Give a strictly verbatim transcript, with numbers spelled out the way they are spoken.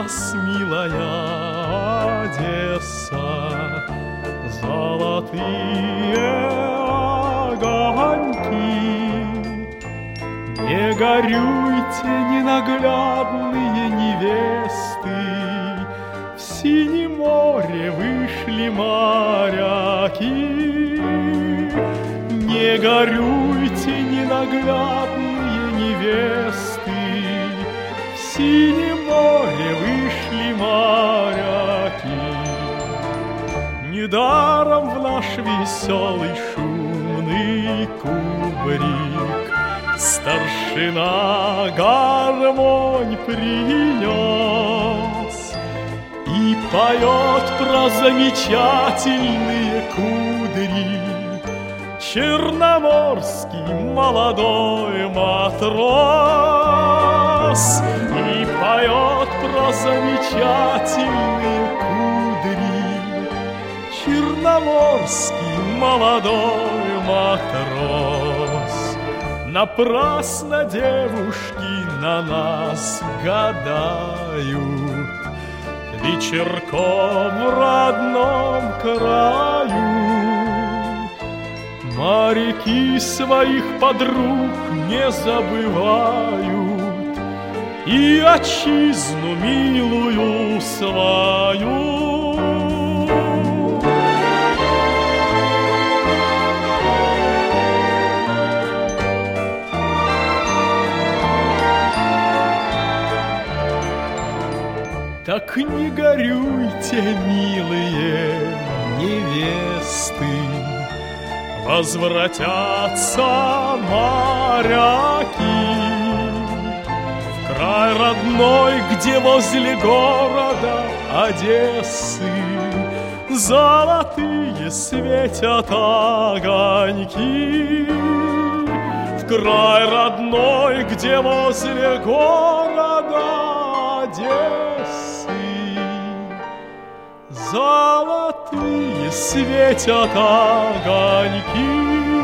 нас, милая Одесса, золотые огоньки. Не горюйте, ненаглядные невесты, в синем море вышли моряки. Не горюйте, ненаглядные невесты, в синем море вышли моряки. Недаром в наш веселый шумный кубрик старшина гармонь принес и поет про замечательные кудри черноморский молодой матрос. И поет про замечательные кудри черноморский молодой матрос. Напрасно девушки на нас гадают, вечерком в родном краю. Моряки своих подруг не забывают и отчизну милую свою. Так не горюйте, милые невесты, возвратятся моряки в край родной, где возле города Одессы золотые светят огоньки. В край родной, где возле города Одессы золотые светят огоньки.